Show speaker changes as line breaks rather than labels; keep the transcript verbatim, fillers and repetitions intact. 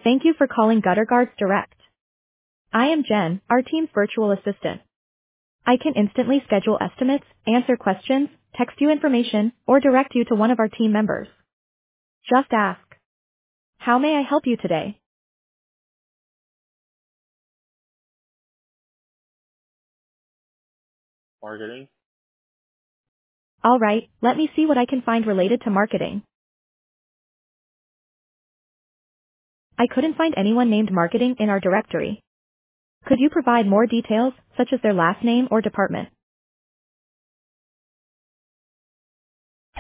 Thank you for calling Gutter Guards Direct. I am Jen, our team's virtual assistant. I can instantly schedule estimates, answer questions, text you information, or direct you to one of our team members. Just ask. How may I help you today?
Marketing.
Alright, let me see what I can find related to marketing. I couldn't find anyone named marketing in our directory. Could you provide more details, such as their last name or department?